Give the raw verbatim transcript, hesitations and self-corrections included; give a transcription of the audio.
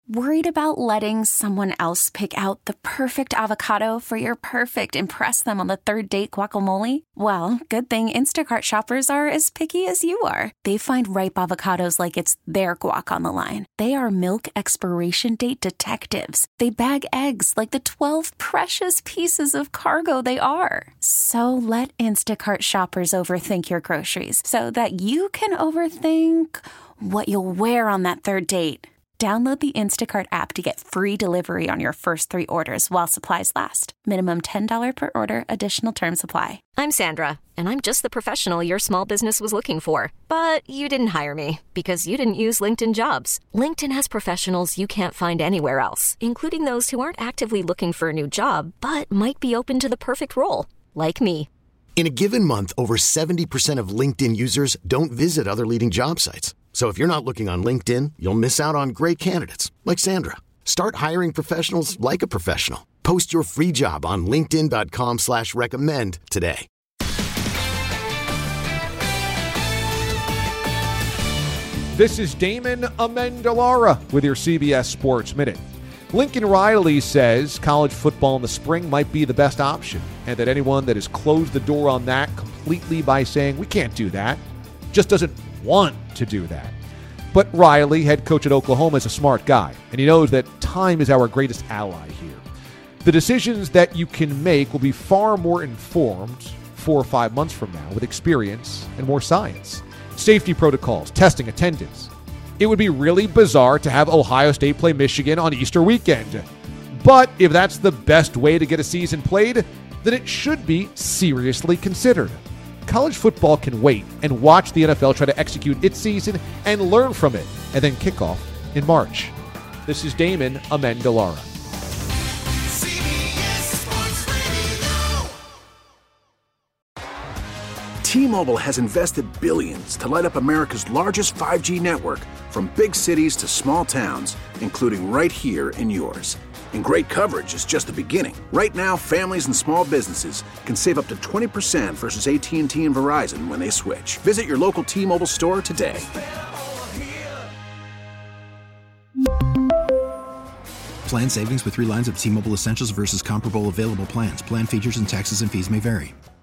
Worried about letting someone else pick out the perfect avocado for your perfect impress them on the third date guacamole? Well, good thing Instacart shoppers are as picky as you are. They find ripe avocados like it's their guac on the line. They are milk expiration date detectives. They bag eggs like the twelve precious pieces of cargo they are. So let Instacart shoppers overthink your groceries so that you can overthink what you'll wear on that third date. Download the Instacart app to get free delivery on your first three orders while supplies last. Minimum ten dollars per order. Additional terms apply. I'm Sandra, and I'm just the professional your small business was looking for. But you didn't hire me because you didn't use LinkedIn Jobs. LinkedIn has professionals you can't find anywhere else, including those who aren't actively looking for a new job, but might be open to the perfect role, like me. In a given month, over seventy percent of LinkedIn users don't visit other leading job sites. So if you're not looking on LinkedIn, you'll miss out on great candidates like Sandra. Start hiring professionals like a professional. Post your free job on linkedin dot com slash recommend today. This is Damon Amendolara with your C B S Sports Minute. Lincoln Riley says college football in the spring might be the best option, and that anyone that has closed the door on that completely by saying we can't do that just doesn't want to do that. But Riley, head coach at Oklahoma, is a smart guy, and he knows that time is our greatest ally here. The decisions that you can make will be far more informed four or five months from now with experience and more science. Safety protocols, testing, attendance. It would be really bizarre to have Ohio State play Michigan on Easter weekend. But if that's the best way to get a season played, then it should be seriously considered. College football can wait and watch the N F L try to execute its season and learn from it, and then kick off in March. This is Damon Amendolara. T-Mobile has invested billions to light up America's largest five G network, from big cities to small towns, including right here in yours. And great coverage is just the beginning. Right now, families and small businesses can save up to twenty percent versus A T and T and Verizon when they switch. Visit your local T-Mobile store today. Plan savings with three lines of T-Mobile Essentials versus comparable available plans. Plan features and taxes and fees may vary.